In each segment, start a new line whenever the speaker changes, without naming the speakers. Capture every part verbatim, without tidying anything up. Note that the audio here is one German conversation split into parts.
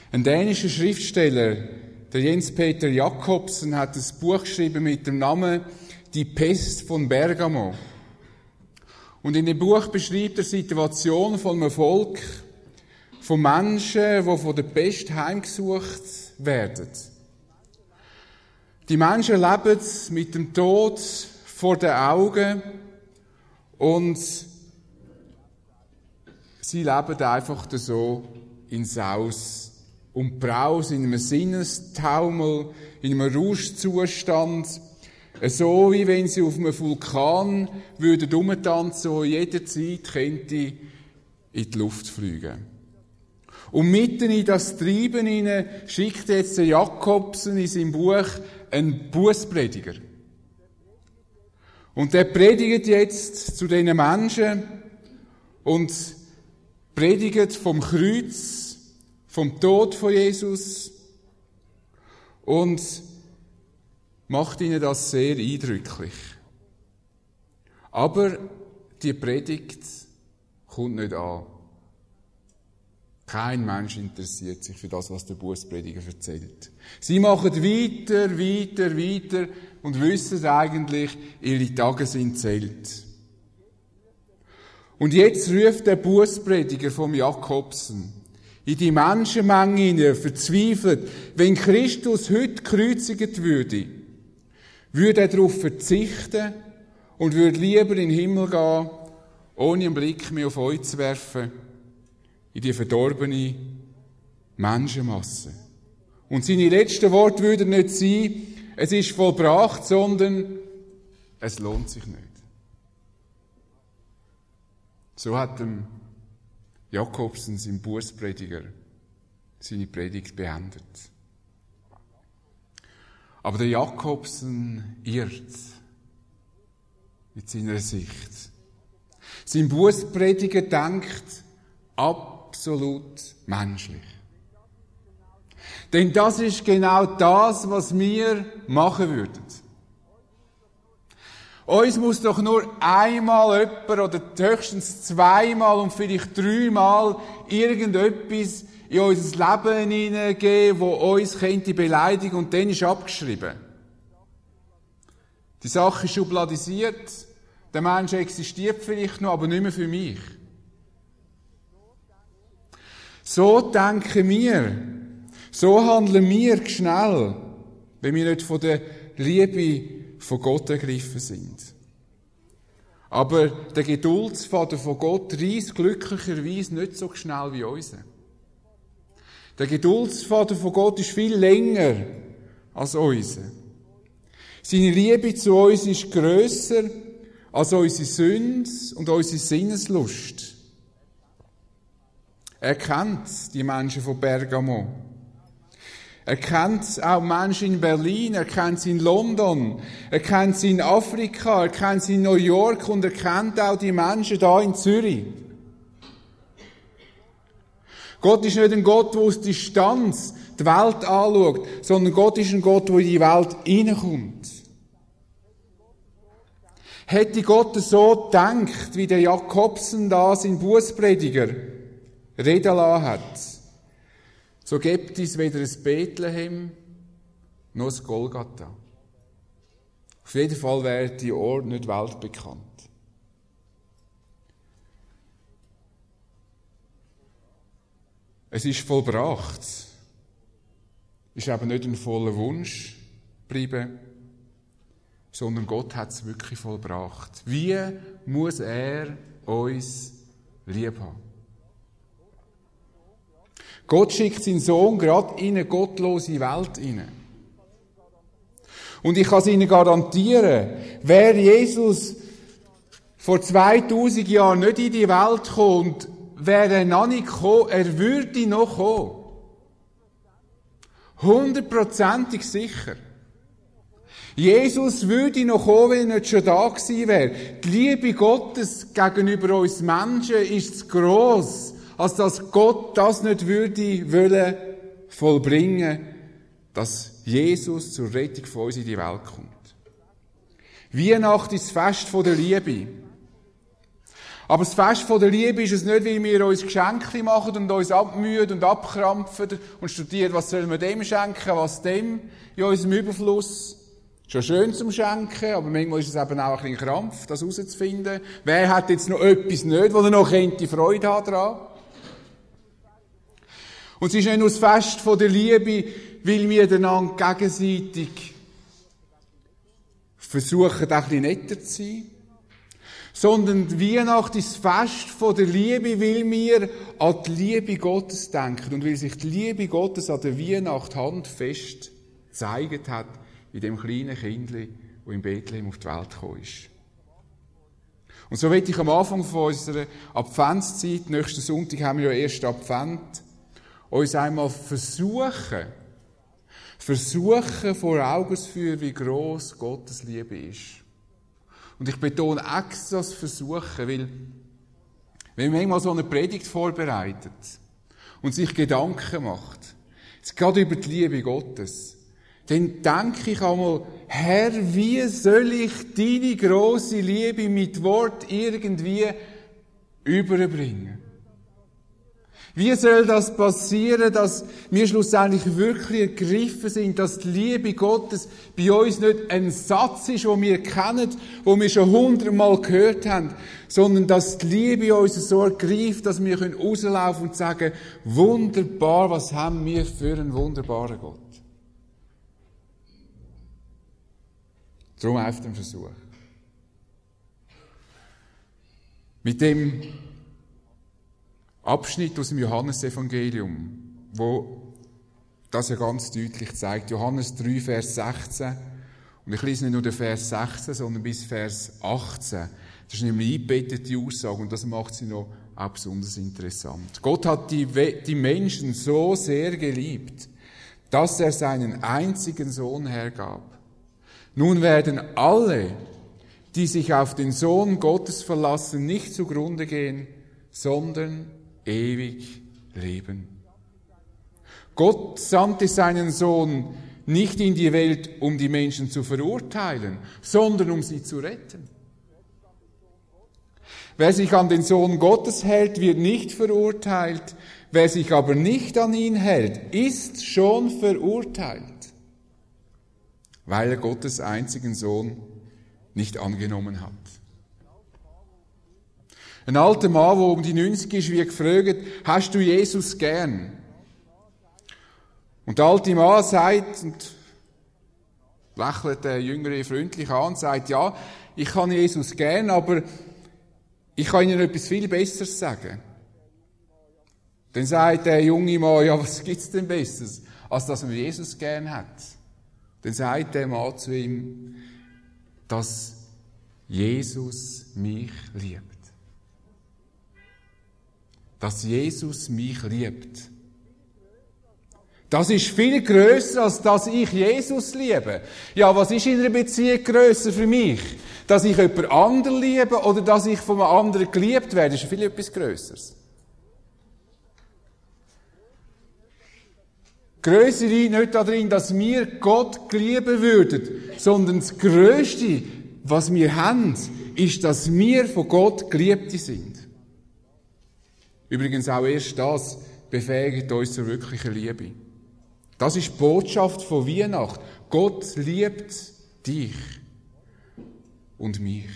Ein dänischer Schriftsteller, der Jens-Peter Jacobsen, hat ein Buch geschrieben mit dem Namen Die Pest von Bergamo. Und in dem Buch beschreibt er die Situation von einem Volk, von Menschen, die von der Pest heimgesucht werden. Die Menschen leben mit dem Tod vor den Augen und sie leben einfach so in Saus und Braus, in einem Sinnestaumel, in einem Rauschzustand, so wie wenn sie auf einem Vulkan würden rumtanzen, wo jederzeit könnte in die Luft fliegen. Und mitten in das Treiben hinein schickt jetzt der Jacobsen in seinem Buch einen Bußprediger. Und der predigt jetzt zu diesen Menschen und predigt vom Kreuz, vom Tod von Jesus und macht ihnen das sehr eindrücklich. Aber die Predigt kommt nicht an. Kein Mensch interessiert sich für das, was der Bußprediger erzählt. Sie machen weiter, weiter, weiter und wissen eigentlich, ihre Tage sind zählt. Und jetzt ruft der Bußprediger vom Jacobsen in die Menschenmenge hinein, verzweifelt, wenn Christus heute gekreuzigt würde, würde er darauf verzichten und würde lieber in den Himmel gehen, ohne einen Blick mehr auf euch zu werfen, in die verdorbene Menschenmasse. Und seine letzten Worte würden nicht sein, es ist vollbracht, sondern es lohnt sich nicht. So hat dem Jakobsen, sein Bußprediger, seine Predigt beendet. Aber der Jakobsen irrt mit seiner Sicht. Sein Bußprediger denkt absolut menschlich. Denn das ist genau das, was wir machen würden. Uns muss doch nur einmal jemand oder höchstens zweimal und vielleicht dreimal irgendetwas in unser Leben hineingeben, das uns könnte beleidigen, und dann ist abgeschrieben. Die Sache ist schubladisiert, der Mensch existiert vielleicht noch, aber nicht mehr für mich. So denken wir, so handeln wir schnell, wenn wir nicht von der Liebe von Gott ergriffen sind. Aber der Geduldsfaden von Gott reisst glücklicherweise nicht so schnell wie unser. Der Geduldsfaden von Gott ist viel länger als unser. Seine Liebe zu uns ist grösser als unsere Sünde und unsere Sinneslust. Er kennt die Menschen von Bergamo. Er kennt auch Menschen in Berlin, er kennt sie in London, er kennt sie in Afrika, er kennt sie in New York und er kennt auch die Menschen da in Zürich. Gott ist nicht ein Gott, der aus Distanz die Welt anschaut, sondern Gott ist ein Gott, der in die Welt hineinkommt. Hätte Gott so gedacht, wie der Jakobsen da sein Bußprediger reden lassen hat, so gibt es weder ein Bethlehem noch ein Golgatha. Auf jeden Fall wäre die Ort nicht weltbekannt. Es ist vollbracht. Ist aber nicht ein voller Wunsch geblieben, sondern Gott hat es wirklich vollbracht. Wie muss er uns lieb haben? Gott schickt seinen Sohn gerade in eine gottlose Welt hinein. Und ich kann es Ihnen garantieren, wäre Jesus vor zweitausend Jahren nicht in die Welt gekommen und wäre er noch nicht gekommen, er würde noch kommen. Hundertprozentig sicher. Jesus würde noch kommen, wenn er nicht schon da gewesen wäre. Die Liebe Gottes gegenüber uns Menschen ist zu gross, als dass Gott das nicht würde wollen vollbringen, dass Jesus zur Rettung von uns in die Welt kommt. Weihnachten ist das Fest der Liebe. Aber das Fest von der Liebe ist es nicht, weil wir uns Geschenke machen und uns abmühen und abkrampfen und studieren, was sollen wir dem schenken, was dem in unserem Überfluss. Schon schön zum Schenken, aber manchmal ist es eben auch ein bisschen Krampf, das herauszufinden. Wer hat jetzt noch etwas nicht, wo er noch könnte Freude haben daran? Und es ist nicht nur das Fest von der Liebe, weil wir einander gegenseitig versuchen, ein bisschen netter zu sein, sondern die Weihnacht ist das Fest von der Liebe, weil wir an die Liebe Gottes denken und weil sich die Liebe Gottes an der Weihnacht handfest gezeigt hat in dem kleinen Kindli, das in Bethlehem auf die Welt gekommen ist. Und so will ich am Anfang von unserer Adventszeit, nächsten Sonntag haben wir ja erst Advent, uns einmal versuchen, versuchen vor Augen zu führen, wie gross Gottes Liebe ist. Und ich betone extra das Versuchen, weil, wenn man manchmal so eine Predigt vorbereitet und sich Gedanken macht, jetzt gerade über die Liebe Gottes, dann denke ich einmal, Herr, wie soll ich deine grosse Liebe mit Wort irgendwie überbringen? Wie soll das passieren, dass wir schlussendlich wirklich ergriffen sind, dass die Liebe Gottes bei uns nicht ein Satz ist, den wir kennen, den wir schon hundertmal gehört haben, sondern dass die Liebe uns so ergreift, dass wir rauslaufen und sagen, wunderbar, was haben wir für einen wunderbaren Gott. Darum einfach den Versuch. Mit dem Abschnitt aus dem Johannesevangelium, wo das ja ganz deutlich zeigt. Johannes drei, Vers sechzehn. Und ich lese nicht nur den Vers sechzehn, sondern bis Vers achtzehn. Das ist nämlich eine eingebettete Aussage und das macht sie noch auch besonders interessant. Gott hat die, die Menschen so sehr geliebt, dass er seinen einzigen Sohn hergab. Nun werden alle, die sich auf den Sohn Gottes verlassen, nicht zugrunde gehen, sondern ewig leben. Gott sandte seinen Sohn nicht in die Welt, um die Menschen zu verurteilen, sondern um sie zu retten. Wer sich an den Sohn Gottes hält, wird nicht verurteilt. Wer sich aber nicht an ihn hält, ist schon verurteilt, weil er Gottes einzigen Sohn nicht angenommen hat. Ein alter Mann, der um die neunzig ist, wird gefragt, hast du Jesus gern? Und der alte Mann sagt, und lächelt der Jüngere freundlich an und sagt, ja, ich kann Jesus gern, aber ich kann Ihnen etwas viel Besseres sagen. Dann sagt der junge Mann, ja, was gibt's denn Besseres, als dass man Jesus gern hat? Dann sagt der Mann zu ihm, dass Jesus mich liebt. Dass Jesus mich liebt. Das ist viel grösser, als dass ich Jesus liebe. Ja, was ist in einer Beziehung grösser für mich? Dass ich jemand anderen liebe oder dass ich von einem anderen geliebt werde, ist viel etwas Grösseres. Grösser liegt nicht darin, dass wir Gott lieben würden, sondern das Grösste, was wir haben, ist, dass wir von Gott Geliebte sind. Übrigens auch erst das befähigt uns zur wirklichen Liebe. Das ist die Botschaft von Weihnachten. Gott liebt dich und mich.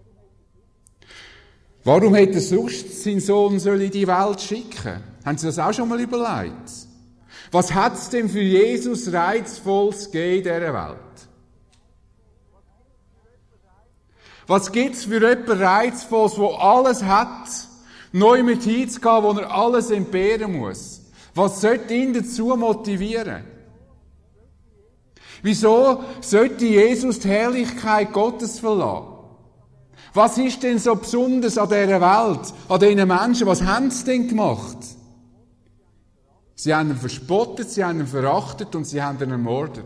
Warum hätte er sonst seinen Sohn in die Welt schicken? Haben Sie das auch schon mal überlegt? Was hat es denn für Jesus Reizvolles gegeben in dieser Welt? Was gibt es für jemanden Reizvolles, der alles hat, neu mit hinzugehen, wo er alles entbehren muss? Was sollte ihn dazu motivieren? Wieso sollte Jesus die Herrlichkeit Gottes verlassen? Was ist denn so besonders an dieser Welt, an diesen Menschen? Was haben sie denn gemacht? Sie haben ihn verspottet, sie haben ihn verachtet und sie haben ihn ermordet.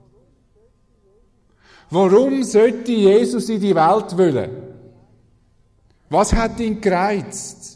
Warum sollte Jesus in die Welt wollen? Was hat ihn gereizt?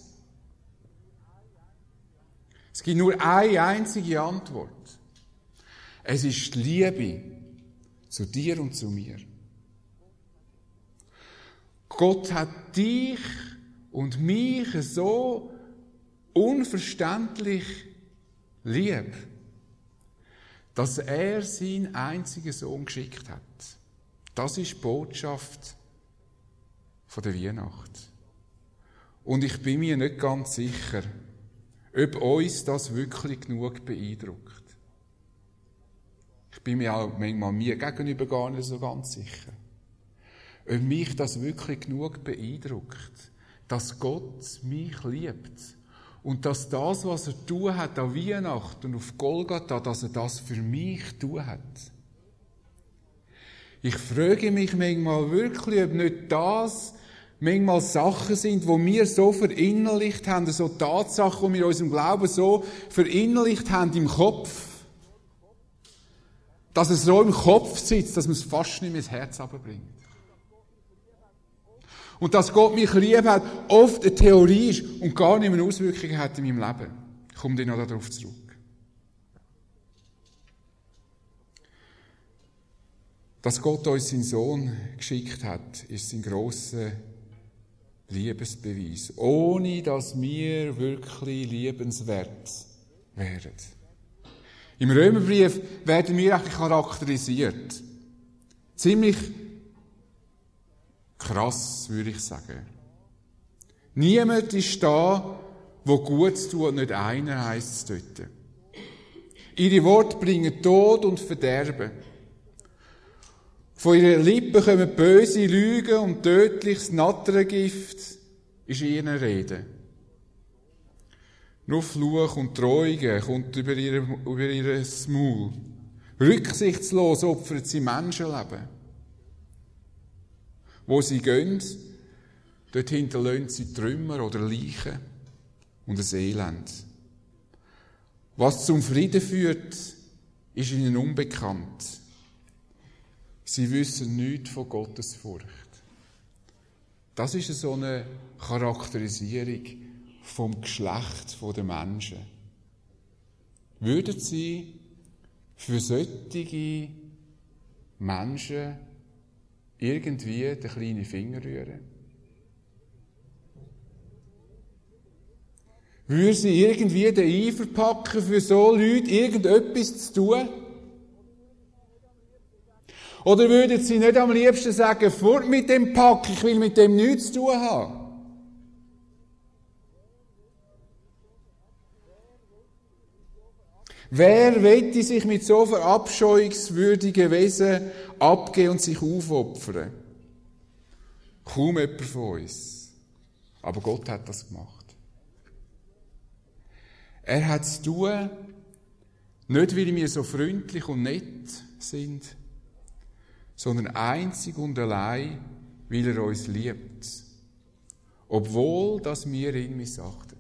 Es gibt nur eine einzige Antwort. Es ist die Liebe zu dir und zu mir. Gott hat dich und mich so unverständlich lieb, dass er seinen einzigen Sohn geschickt hat. Das ist die Botschaft von der Weihnacht. Und ich bin mir nicht ganz sicher, ob uns das wirklich genug beeindruckt. Ich bin mir auch manchmal mir gegenüber gar nicht so ganz sicher. Ob mich das wirklich genug beeindruckt, dass Gott mich liebt und dass das, was er tun hat an Weihnachten und auf Golgatha, dass er das für mich tun hat. Ich frage mich manchmal wirklich, ob nicht das manchmal Sachen sind, die wir so verinnerlicht haben, so Tatsachen, die wir in unserem Glauben so verinnerlicht haben im Kopf, dass es so im Kopf sitzt, dass man es fast nicht mehr ins Herz runterbringt. Und dass Gott mich lieb hat, oft eine Theorie ist und gar nicht mehr Auswirkungen hat in meinem Leben. Ich komme dann noch darauf zurück. Dass Gott uns seinen Sohn geschickt hat, ist sein grosser Liebesbeweis. Ohne dass wir wirklich liebenswert wären. Im Römerbrief werden wir eigentlich charakterisiert. Ziemlich krass, würde ich sagen. Niemand ist da, wo Gutes tut, nicht einer, heisst es dort. Ihre Worte bringen Tod und Verderben. Von ihren Lippen kommen böse Lügen und tödliches Natterngift ist in ihren Reden. Nur Fluch und Treuung kommt über ihr, über ihr Maul. Rücksichtslos opfern sie Menschenleben. Wo sie gehen, dort hinterlassen sie Trümmer oder Leichen und ein Elend. Was zum Frieden führt, ist ihnen unbekannt. Sie wissen nichts von Gottes Furcht. Das ist so eine Charakterisierung vom Geschlecht der Menschen. Würden Sie für solche Menschen irgendwie den kleinen Finger rühren? Würden Sie irgendwie den Eifer packen, für so Leute irgendetwas zu tun? Oder würden Sie nicht am liebsten sagen, fort mit dem Pack, ich will mit dem nichts zu tun haben? Wer wette sich mit so verabscheuungswürdigen Wesen abgeben und sich aufopfern? Kaum jemand von uns. Aber Gott hat das gemacht. Er hat es tun, nicht weil wir so freundlich und nett sind, sondern einzig und allein, weil er uns liebt. Obwohl, dass wir ihn missachten.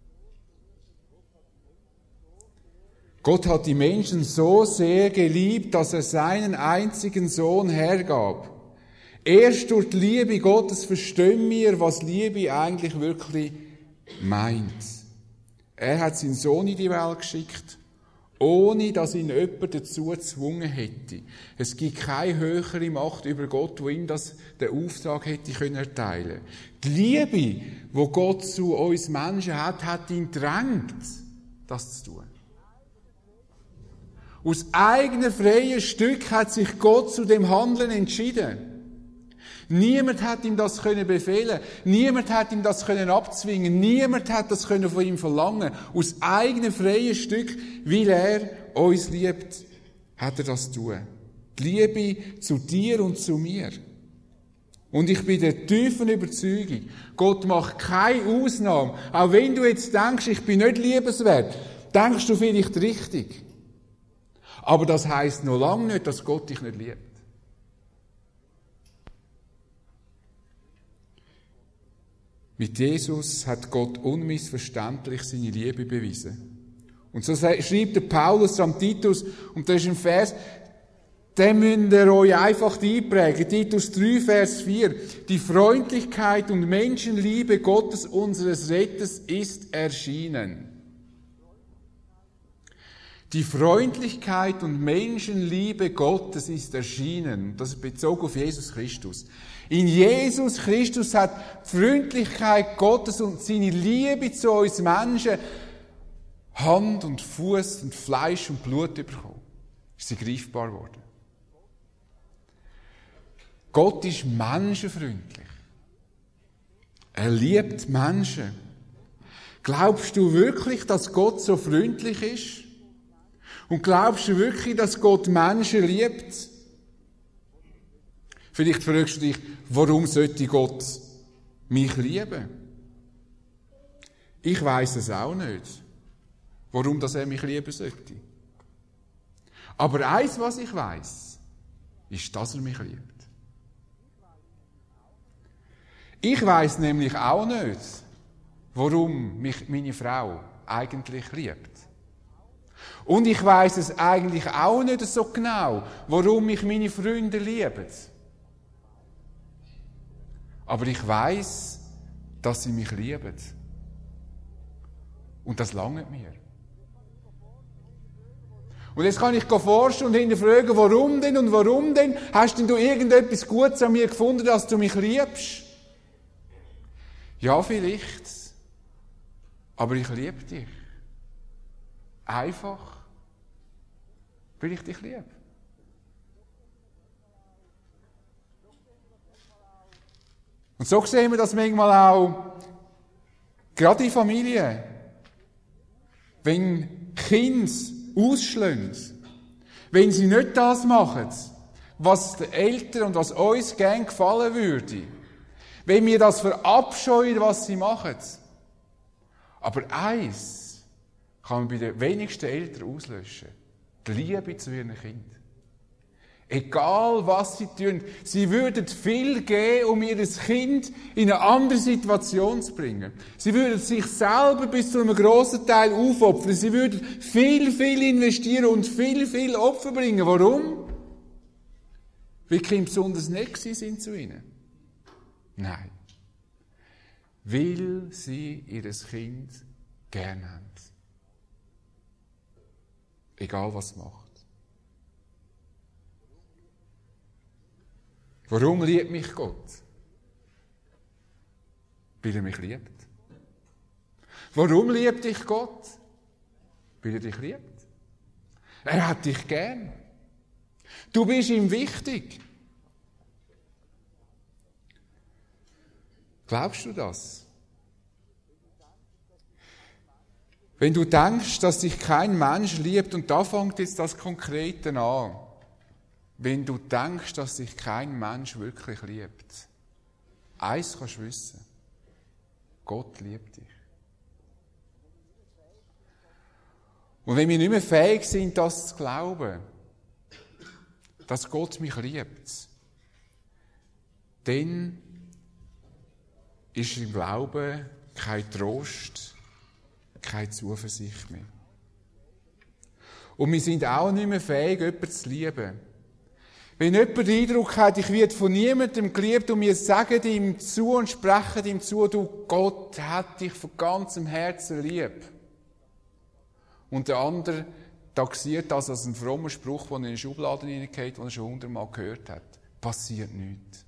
Gott hat die Menschen so sehr geliebt, dass er seinen einzigen Sohn hergab. Erst durch die Liebe Gottes verstehen wir, was Liebe eigentlich wirklich meint. Er hat seinen Sohn in die Welt geschickt, ohne dass ihn jemand dazu gezwungen hätte. Es gibt keine höhere Macht über Gott, wo ihm das den Auftrag hätte können erteilen. Die Liebe, die Gott zu uns Menschen hat, hat ihn gedrängt, das zu tun. Aus eigenem freien Stück hat sich Gott zu dem Handeln entschieden. Niemand hat ihm das können befehlen. Niemand hat ihm das können abzwingen. Niemand hat das können von ihm verlangen. Aus eigenem freien Stück, weil er uns liebt, hat er das tun. Die Liebe zu dir und zu mir. Und ich bin der tiefen Überzeugung, Gott macht keine Ausnahme. Auch wenn du jetzt denkst, ich bin nicht liebenswert, denkst du vielleicht richtig. Aber das heisst noch lange nicht, dass Gott dich nicht liebt. Mit Jesus hat Gott unmissverständlich seine Liebe bewiesen. Und so schreibt der Paulus am Titus, und das ist ein Vers, den müsst ihr euch einfach einprägen. Titus drei, Vers vier. Die Freundlichkeit und Menschenliebe Gottes, unseres Retters, ist erschienen. Die Freundlichkeit und Menschenliebe Gottes ist erschienen. Das ist bezogen auf Jesus Christus. In Jesus Christus hat die Freundlichkeit Gottes und seine Liebe zu uns Menschen Hand und Fuß und Fleisch und Blut bekommen. Ist sie greifbar geworden. Gott ist menschenfreundlich. Er liebt Menschen. Glaubst du wirklich, dass Gott so freundlich ist? Und glaubst du wirklich, dass Gott Menschen liebt? Vielleicht fragst du dich, warum sollte Gott mich lieben? Ich weiss es auch nicht, warum dass er mich lieben sollte. Aber eins, was ich weiss, ist, dass er mich liebt. Ich weiss nämlich auch nicht, warum mich meine Frau eigentlich liebt. Und ich weiss es eigentlich auch nicht so genau, warum mich meine Freunde lieben. Aber ich weiss, dass sie mich lieben. Und das langt mir. Und jetzt kann ich forschen und hinterfragen, warum denn und warum denn? Hast denn du irgendetwas Gutes an mir gefunden, dass du mich liebst? Ja, vielleicht. Aber ich liebe dich. Einfach, weil ich dich liebe. Und so sehen wir das manchmal auch, gerade in Familien, wenn Kinder ausschlagen, wenn sie nicht das machen, was den Eltern und was uns gern gefallen würde, wenn wir das verabscheuen, was sie machen. Aber eins kann man bei den wenigsten Eltern auslöschen. Die Liebe zu ihren Kindern. Egal, was sie tun, sie würden viel geben, um ihr Kind in eine andere Situation zu bringen. Sie würden sich selber bis zu einem grossen Teil aufopfern. Sie würden viel, viel investieren und viel, viel Opfer bringen. Warum? Weil die Kinder besonders nett sind zu ihnen. Nein. Weil sie ihr Kind gern haben. Egal, was es macht. Warum liebt mich Gott? Weil er mich liebt. Warum liebt dich Gott? Weil er dich liebt. Er hat dich gern. Du bist ihm wichtig. Glaubst du das? Wenn du denkst, dass dich kein Mensch liebt, und da fängt jetzt das Konkrete an, wenn du denkst, dass dich kein Mensch wirklich liebt, eins kannst du wissen, Gott liebt dich. Und wenn wir nicht mehr fähig sind, das zu glauben, dass Gott mich liebt, dann ist im Glauben kein Trost, keine Zuversicht mehr. Und wir sind auch nicht mehr fähig, jemanden zu lieben. Wenn jemand den Eindruck hat, ich werde von niemandem geliebt und wir sagen ihm zu und sprechen ihm zu, du, Gott hat dich von ganzem Herzen lieb. Und der andere taxiert das als einen frommen Spruch, den er in die Schublade hineingeht, den er schon hundertmal gehört hat. Passiert nichts.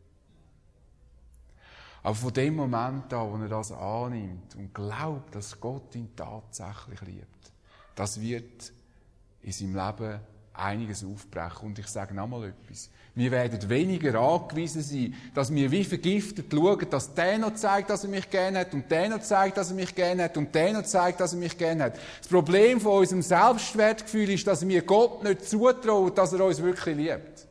Aber von dem Moment an, wo er das annimmt und glaubt, dass Gott ihn tatsächlich liebt, das wird in seinem Leben einiges aufbrechen. Und ich sage noch mal etwas. Wir werden weniger angewiesen sein, dass wir wie vergiftet schauen, dass der noch zeigt, dass er mich gerne hat, und der noch zeigt, dass er mich gerne hat, und der noch zeigt, dass er mich gerne hat. Das Problem von unserem Selbstwertgefühl ist, dass wir Gott nicht zutrauen, dass er uns wirklich liebt.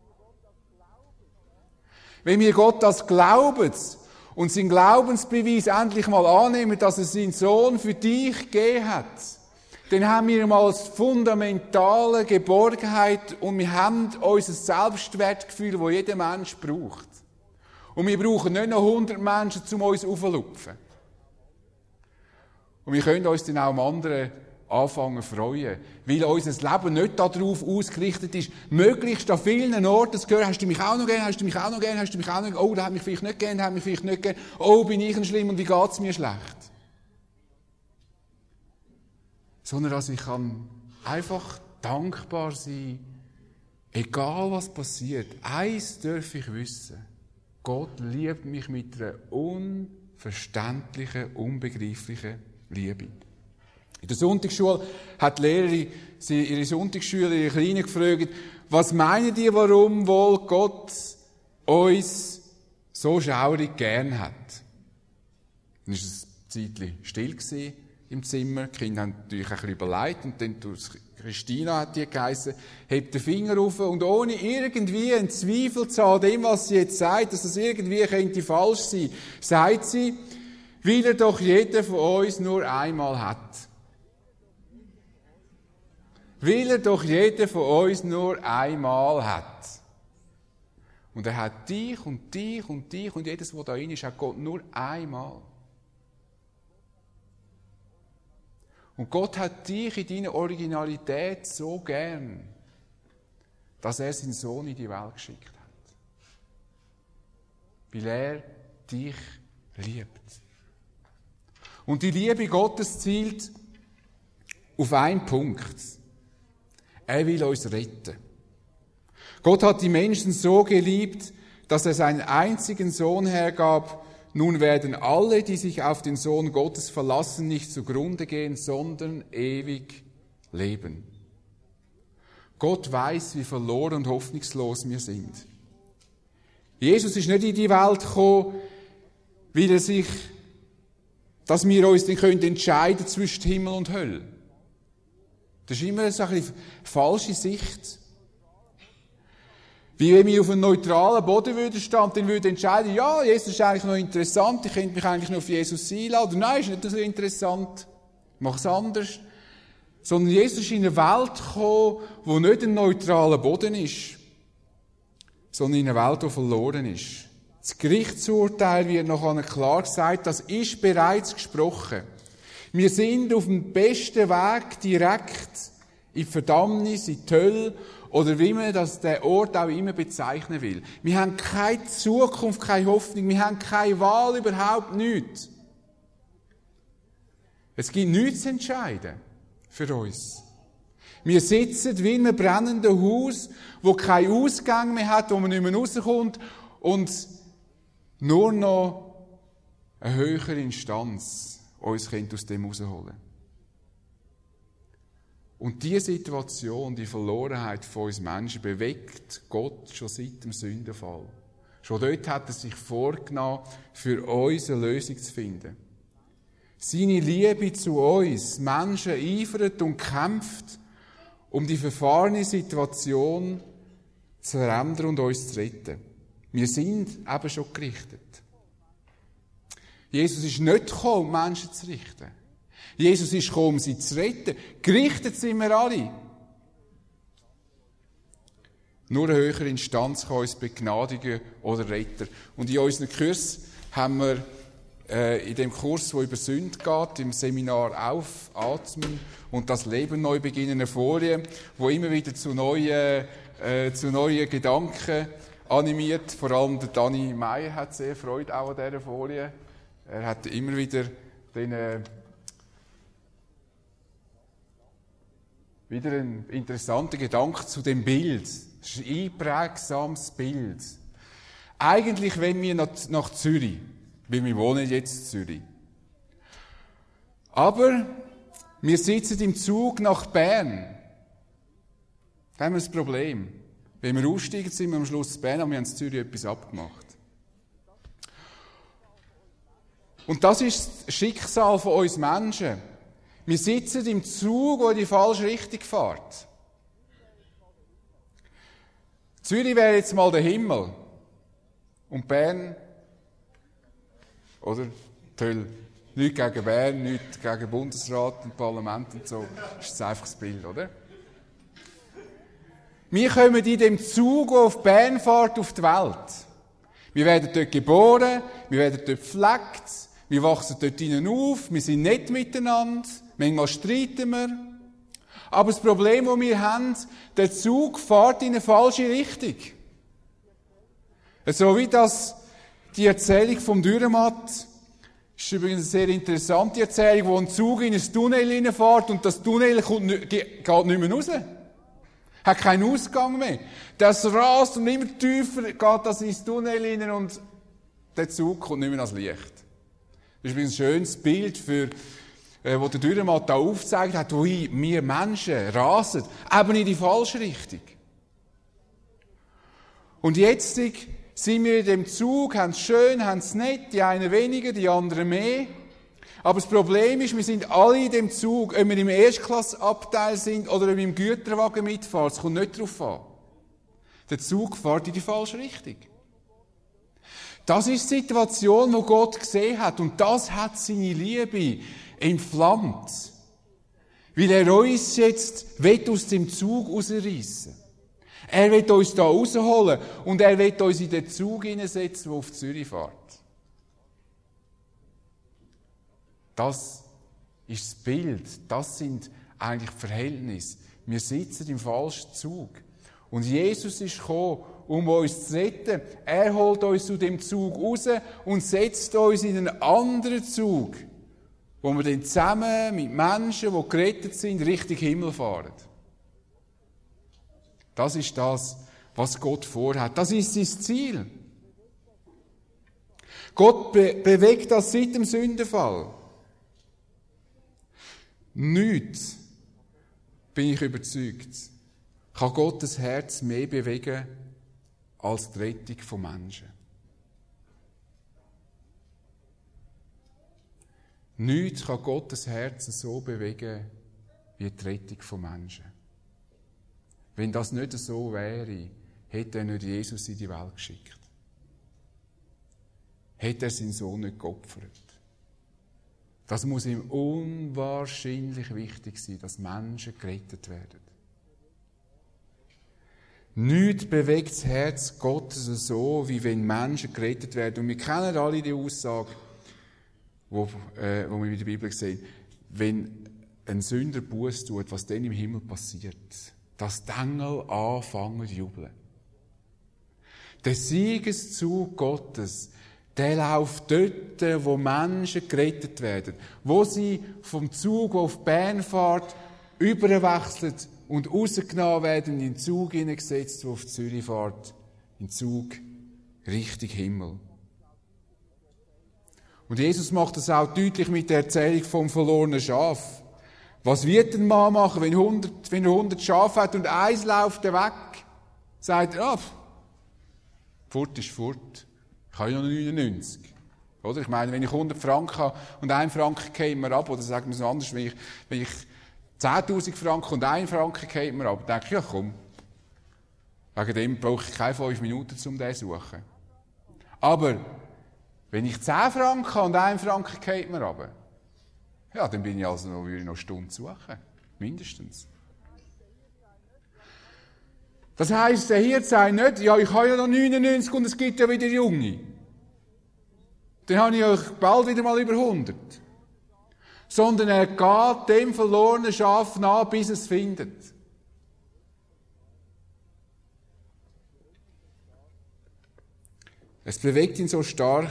Wenn wir Gott das glauben und seinen Glaubensbeweis endlich mal annehmen, dass er seinen Sohn für dich gegeben hat, dann haben wir mal als fundamentale Geborgenheit und wir haben unser Selbstwertgefühl, das jeder Mensch braucht. Und wir brauchen nicht noch hundert Menschen, um uns aufzulupfen. Und wir können uns dann auch am anderen anfangen zu freuen, weil unser Leben nicht darauf ausgerichtet ist, möglichst an vielen Orten zu hören, hast du mich auch noch gern, hast du mich auch noch gern, hast du mich auch noch gern, oh, der hat mich vielleicht nicht gern, der hat mich vielleicht nicht gern, oh, bin ich denn schlimm und wie geht es mir schlecht? Sondern dass ich kann einfach dankbar sein, egal was passiert. Eins darf ich wissen: Gott liebt mich mit einer unverständlichen, unbegreiflichen Liebe. In der Sonntagsschule hat die Lehrerin ihre Sonntagsschüler, ihre Kleinen gefragt: Was meinen die, warum wohl Gott uns so schaurig gern hat? Dann war es ein Zeitchen still im Zimmer. Die Kinder haben natürlich ein bisschen überlegt. Und dann, Christina hat die geheissen, hebt den Finger auf und ohne irgendwie einen Zweifel zu haben, dem, was sie jetzt sagt, dass das irgendwie könnte falsch sein, sagt sie: Weil er doch jeder von uns nur einmal hat. Weil er doch jeder von uns nur einmal hat. Und er hat dich und dich und dich und jedes, was da drin ist, hat Gott nur einmal. Und Gott hat dich in deiner Originalität so gern, dass er seinen Sohn in die Welt geschickt hat. Weil er dich liebt. Und die Liebe Gottes zielt auf einen Punkt. Er will uns retten. Gott hat die Menschen so geliebt, dass er seinen einzigen Sohn hergab. Nun werden alle, die sich auf den Sohn Gottes verlassen, nicht zugrunde gehen, sondern ewig leben. Gott weiß, wie verloren und hoffnungslos wir sind. Jesus ist nicht in die Welt gekommen, weil er sich, dass wir uns dann entscheiden können zwischen Himmel und Hölle. Das ist immer eine falsche Sicht. Wie wenn wir auf einem neutralen Boden würden stehen und dann würden entscheiden, ja, Jesus ist eigentlich noch interessant, ich könnte mich eigentlich noch auf Jesus einladen. Oder nein, ist nicht so interessant, ich mache es anders. Sondern Jesus ist in eine Welt gekommen, wo nicht ein neutraler Boden ist, sondern in eine Welt, die verloren ist. Das Gerichtsurteil wird nachher klar gesagt, das ist bereits gesprochen. Wir sind auf dem besten Weg direkt in die Verdammnis, in die Hölle, oder wie man das der Ort auch immer bezeichnen will. Wir haben keine Zukunft, keine Hoffnung, wir haben keine Wahl, überhaupt nichts. Es gibt nichts zu entscheiden für uns. Wir sitzen wie in einem brennenden Haus, wo keinen Ausgang mehr hat, wo man nicht mehr rauskommt und nur noch eine höhere Instanz uns aus dem rausholen. Und diese Situation, die Verlorenheit von uns Menschen, bewegt Gott schon seit dem Sündenfall. Schon dort hat er sich vorgenommen, für uns eine Lösung zu finden. Seine Liebe zu uns, Menschen, eifert und kämpft, um die verfahrene Situation zu verändern und uns zu retten. Wir sind eben schon gerichtet. Jesus ist nicht gekommen, um Menschen zu richten. Jesus ist gekommen, um sie zu retten. Gerichtet sind wir alle. Nur eine höhere Instanz kann uns begnadigen oder retten. Und in unseren Kurs haben wir äh, in dem Kurs, der über Sünde geht, im Seminar Aufatmen und das Leben neu beginnen, eine Folie, wo immer wieder zu neuen, äh, zu neuen Gedanken animiert. Vor allem der Dani Meier hat sehr Freude auch an dieser Folie. Er hat immer wieder den, äh, wieder einen interessanten Gedanken zu dem Bild. Das ist ein einprägsames Bild. Eigentlich, wenn wir nach, nach Zürich, weil wir wohnen jetzt in Zürich. Aber wir sitzen im Zug nach Bern. Da haben wir ein Problem. Wenn wir aussteigen, sind wir am Schluss in Bern, aber wir haben in Zürich etwas abgemacht. Und das ist das Schicksal von uns Menschen. Wir sitzen im Zug, der in die falsche Richtung fährt. Zürich wäre jetzt mal der Himmel. Und Bern, oder? Die Hölle. Nichts gegen Bern, nichts gegen Bundesrat und Parlament und so. Das ist einfach das Bild, oder? Wir kommen in dem Zug, der auf Bern fährt, auf die Welt. Wir werden dort geboren, wir werden dort gepflegt, wir wachsen dort hinein auf, wir sind nett miteinander, manchmal streiten wir. Aber das Problem, das wir haben, der Zug fährt in eine falsche Richtung. So wie das die Erzählung vom Dürrematt Das ist übrigens eine sehr interessante Erzählung, wo ein Zug in ein Tunnel hineinfährt und das Tunnel kommt, geht nicht mehr raus. Hat keinen Ausgang mehr. Das rast und immer tiefer geht das ins Tunnel hinein und der Zug kommt nicht mehr ans Licht. Das ist übrigens ein schönes Bild, für, äh, wo der Dürrenmatt da aufgezeigt hat, wo wir Menschen rasen, eben in die falsche Richtung. Und jetzt sind wir in dem Zug, haben es schön, haben es nett, die einen weniger, die anderen mehr. Aber das Problem ist, wir sind alle in dem Zug, ob wir im Erstklasseabteil sind oder ob wir im Güterwagen mitfahren, es kommt nicht darauf an. Der Zug fährt in die falsche Richtung. Das ist die Situation, die Gott gesehen hat. Und das hat seine Liebe entflammt. Weil er uns jetzt aus dem Zug rausreissen. Er will uns da rausholen und er will uns in den Zug hineinsetzen, der auf Zürich fährt. Das ist das Bild, das sind eigentlich die Verhältnisse. Wir sitzen im falschen Zug. Und Jesus ist gekommen, um uns zu retten. Er holt uns aus dem Zug raus und setzt uns in einen anderen Zug, wo wir dann zusammen mit Menschen, die gerettet sind, Richtung Himmel fahren. Das ist das, was Gott vorhat. Das ist sein Ziel. Gott be- bewegt das seit dem Sündenfall. Nichts, bin ich überzeugt, kann Gottes Herz mehr bewegen als die Rettung von Menschen. Nichts kann Gottes Herz so bewegen wie die Rettung von Menschen. Wenn das nicht so wäre, hätte er nicht Jesus in die Welt geschickt. Hätte er seinen Sohn nicht geopfert. Das muss ihm unwahrscheinlich wichtig sein, dass Menschen gerettet werden. Nichts bewegt das Herz Gottes so, wie wenn Menschen gerettet werden. Und wir kennen alle die Aussage, wo, äh, wo wir in der Bibel sehen, wenn ein Sünder Buß tut, was dann im Himmel passiert. Dass die Engel anfangen zu jubeln. Der Siegeszug Gottes, der läuft dort, wo Menschen gerettet werden. Wo sie vom Zug, der auf Bern fährt, überwechseln und rausgenommen werden, in den Zug hineingesetzt, der auf Zürich fährt, in den Zug Richtung Himmel. Und Jesus macht das auch deutlich mit der Erzählung vom verlorenen Schaf. Was wird ein Mann machen, wenn, hundert, wenn er hundert Schafe hat und eins läuft er weg? Sagt er, ah, fort ist fort. Ich habe ja noch neunundneunzig. Oder? Ich meine, wenn ich hundert Franken habe und ein Franken geht mir ab, oder sagen wir es anders, wenn ich, wenn ich zehntausend Franken und ein Franken geht mir ab, denke ich, ja komm, wegen dem brauche ich keine fünf Minuten, um den zu suchen. Aber wenn ich zehn Franken habe und ein Franken geht mir ab, ja, dann bin ich also noch, würde ich noch eine Stunde suchen. Mindestens. Das heisst, der Hirt sagt nicht, ja, ich habe ja noch neunundneunzig und es gibt ja wieder Junge. Dann habe ich euch bald wieder mal über hundert. Sondern er geht dem verlorenen Schaf nach, bis es findet. Es bewegt ihn so stark,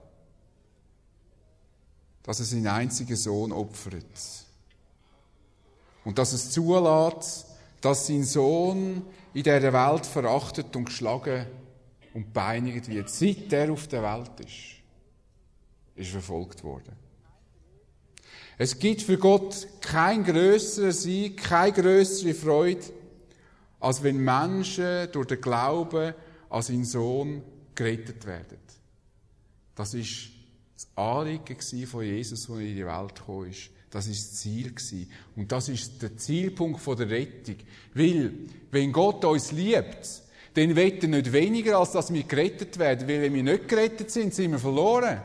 dass er seinen einzigen Sohn opfert. Und dass es zulässt, dass sein Sohn in dieser Welt verachtet und geschlagen und peinigt wird. Seit er auf der Welt ist, ist verfolgt worden. Es gibt für Gott kein grösserer Sieg, keine grössere Freude, als wenn Menschen durch den Glauben an seinen Sohn gerettet werden. Das ist das Anliegen von Jesus, als er in die Welt gekommen ist. Das war das Ziel. Und das ist der Zielpunkt der Rettung. Weil, wenn Gott uns liebt, dann will er nicht weniger, als dass wir gerettet werden. Weil, wenn wir nicht gerettet sind, sind wir verloren.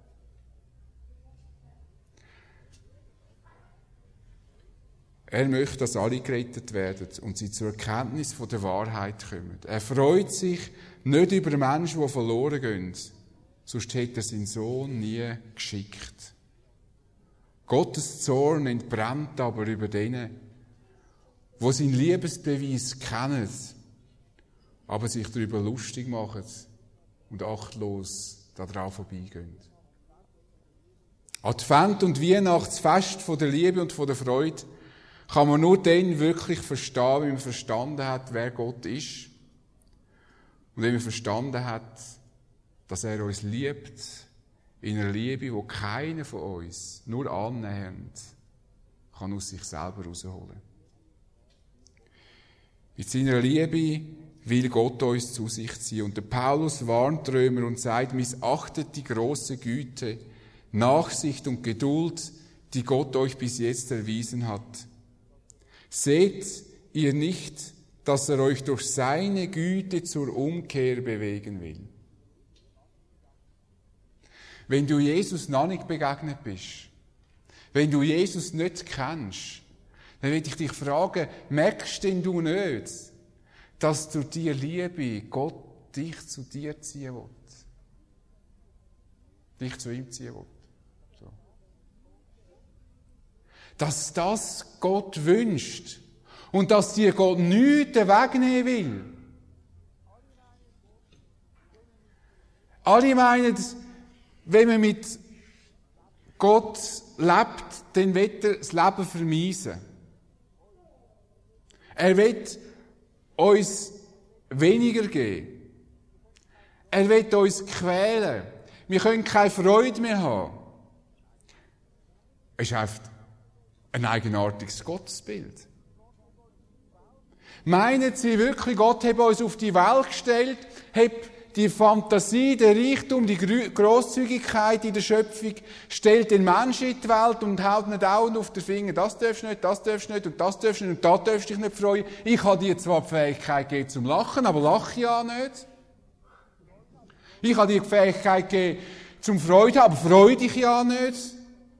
Er möchte, dass alle gerettet werden und sie zur Erkenntnis der Wahrheit kommen. Er freut sich nicht über Menschen, die verloren gehen. Sonst hätte er seinen Sohn nie geschickt. Gottes Zorn entbrennt aber über denen, die seinen Liebesbeweis kennen, aber sich darüber lustig machen und achtlos daran vorbeigehen. Advent und Weihnachtsfest von der Liebe und von der Freude kann man nur dann wirklich verstehen, wenn man verstanden hat, wer Gott ist. Und wenn man verstanden hat, dass er uns liebt, in einer Liebe, die keiner von uns nur annähernd kann aus sich selber herausholen. Mit seiner Liebe will Gott uns zu sich ziehen. Und der Paulus warnt die Römer und sagt, missachtet die große Güte, Nachsicht und Geduld, die Gott euch bis jetzt erwiesen hat. Seht ihr nicht, dass er euch durch seine Güte zur Umkehr bewegen will? Wenn du Jesus noch nicht begegnet bist, wenn du Jesus nicht kennst, dann will ich dich fragen, merkst denn du nicht, dass durch die Liebe Gott dich zu dir ziehen will? Dich zu ihm ziehen will. So. Dass das Gott wünscht und dass dir Gott nichts wegnehmen will. Alle meinen, wenn man mit Gott lebt, dann will er das Leben vermiesen. Er will uns weniger geben. Er will uns quälen. Wir können keine Freude mehr haben. Es ist einfach ein eigenartiges Gottesbild. Meinen Sie wirklich, Gott hat uns auf die Welt gestellt, hat die Fantasie, der Reichtum, die Grosszügigkeit in der Schöpfung, stellt den Menschen in die Welt und haut nicht dauernd auf den Finger, das darfst du nicht, das darfst du nicht und das darfst du nicht und da darfst du dich nicht freuen. Ich habe dir zwar die Fähigkeit gegeben zum Lachen, aber lache ja nicht. Ich habe dir die Fähigkeit gegeben zum Freude, aber freu dich ja nicht.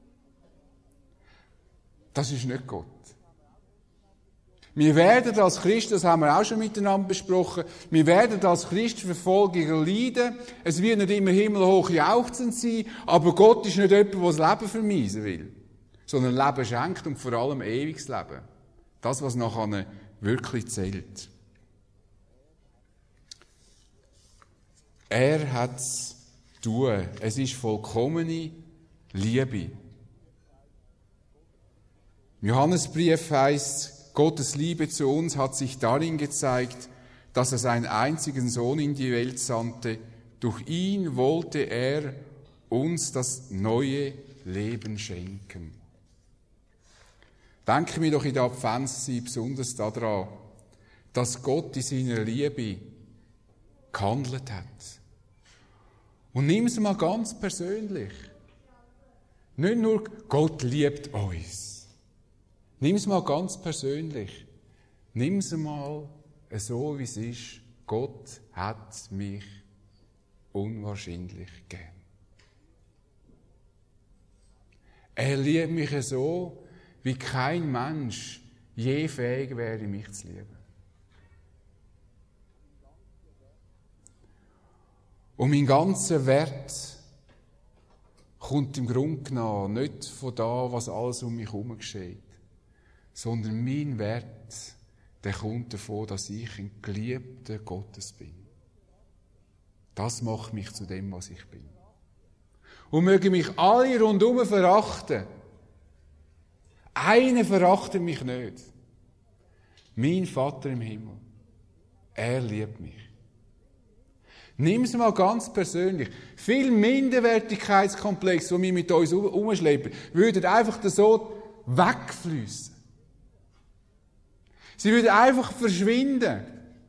Das ist nicht Gott. Wir werden als Christen, das haben wir auch schon miteinander besprochen, wir werden als Christen Verfolgung leiden. Es wird nicht immer himmelhoch jauchzend sein, aber Gott ist nicht jemand, der das Leben vermiesen will, sondern Leben schenkt und vor allem ewiges Leben. Das, was nachher wirklich zählt. Er hat es tun. Es ist vollkommene Liebe. Im Johannesbrief heisst, Gottes Liebe zu uns hat sich darin gezeigt, dass er seinen einzigen Sohn in die Welt sandte. Durch ihn wollte er uns das neue Leben schenken. Denken wir doch in der Adventszeit besonders daran, dass Gott in seiner Liebe gehandelt hat. Und nimm es mal ganz persönlich. Nicht nur Gott liebt uns. Nimm es mal ganz persönlich. Nimm es mal so, wie es ist. Gott hat mich unwahrscheinlich gern. Er liebt mich so, wie kein Mensch je fähig wäre, mich zu lieben. Und mein ganzer Wert kommt im Grunde genommen nicht von da, was alles um mich herum geschieht, sondern mein Wert, der kommt davon, dass ich ein Geliebter Gottes bin. Das macht mich zu dem, was ich bin. Und mögen mich alle rundherum verachten. Einer verachtet mich nicht. Mein Vater im Himmel. Er liebt mich. Nimm es mal ganz persönlich. Viel Minderwertigkeitskomplex, die wir mit uns herumschleppen, würden einfach so wegfließen. Sie würden einfach verschwinden.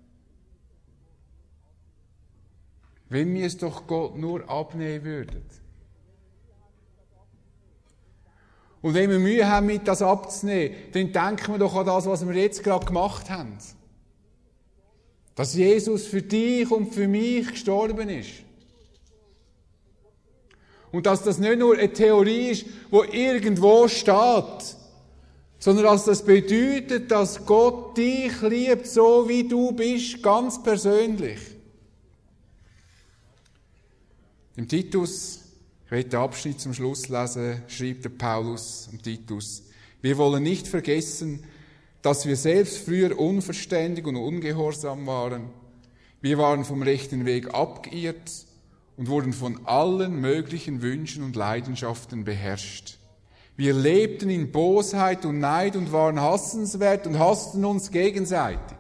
Wenn wir es doch Gott nur abnehmen würden. Und wenn wir Mühe haben, mit das abzunehmen, dann denken wir doch an das, was wir jetzt gerade gemacht haben. Dass Jesus für dich und für mich gestorben ist. Und dass das nicht nur eine Theorie ist, die irgendwo steht, sondern dass das bedeutet, dass Gott dich liebt, so wie du bist, ganz persönlich. Im Titus, ich werde den Abschnitt zum Schluss lesen, schreibt der Paulus am Titus: Wir wollen nicht vergessen, dass wir selbst früher unverständig und ungehorsam waren. Wir waren vom rechten Weg abgeirrt und wurden von allen möglichen Wünschen und Leidenschaften beherrscht. Wir lebten in Bosheit und Neid und waren hassenswert und hassten uns gegenseitig.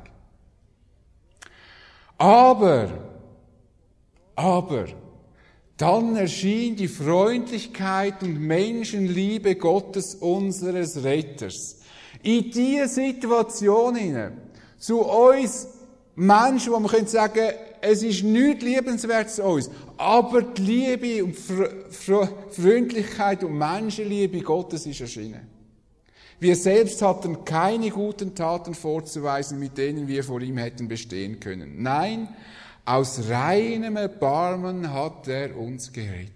Aber, aber, dann erschien die Freundlichkeit und Menschenliebe Gottes, unseres Retters. In diese Situation hinein, zu uns Menschen, wo man könnte sagen, es ist nichts Liebenswertes zu uns, aber die Liebe und Freundlichkeit und Menschenliebe Gottes ist erschienen. Wir selbst hatten keine guten Taten vorzuweisen, mit denen wir vor ihm hätten bestehen können. Nein, aus reinem Erbarmen hat er uns gerettet.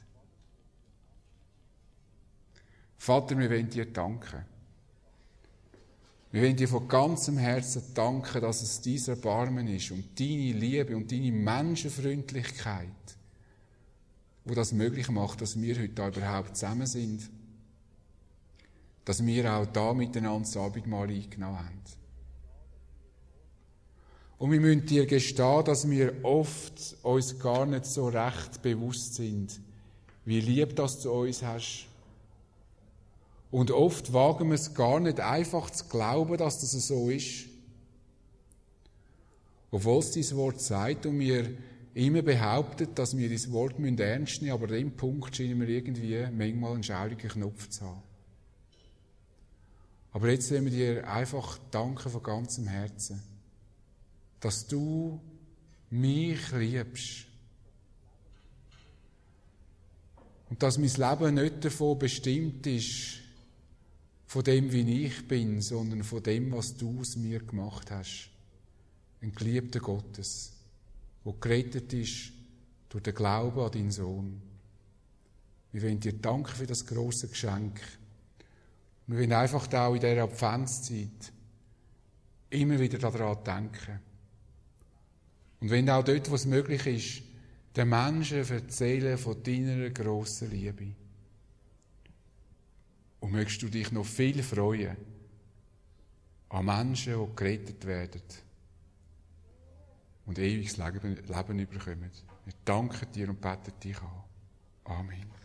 Vater, wir wollen dir danken. Wir wollen dir von ganzem Herzen danken, dass es dein Erbarmen ist und deine Liebe und deine Menschenfreundlichkeit, wo das möglich macht, dass wir heute da überhaupt zusammen sind. Dass wir auch da miteinander das Abendmahl eingenommen haben. Und wir müssen dir gestehen, dass wir oft uns gar nicht so recht bewusst sind, wie lieb das du uns hast. Und oft wagen wir es gar nicht einfach zu glauben, dass das so ist. Obwohl es dein Wort sagt und wir immer behaupten, dass wir dieses Wort ernst nehmen müssen, aber an dem Punkt scheinen wir irgendwie manchmal einen schaurigen Knopf zu haben. Aber jetzt wollen wir dir einfach danken von ganzem Herzen, dass du mich liebst. Und dass mein Leben nicht davon bestimmt ist, von dem, wie ich bin, sondern von dem, was du aus mir gemacht hast. Ein Geliebter Gottes, der gerettet ist durch den Glauben an deinen Sohn. Wir wollen dir danken für das grosse Geschenk. Wir wollen einfach auch in dieser Adventszeit immer wieder daran denken. Und wenn auch dort, wo es möglich ist, den Menschen erzählen von deiner grossen Liebe. Und möchtest du dich noch viel freuen an Menschen, die gerettet werden und ewiges Leben, Leben bekommen. Wir danken dir und beten dich an. Amen.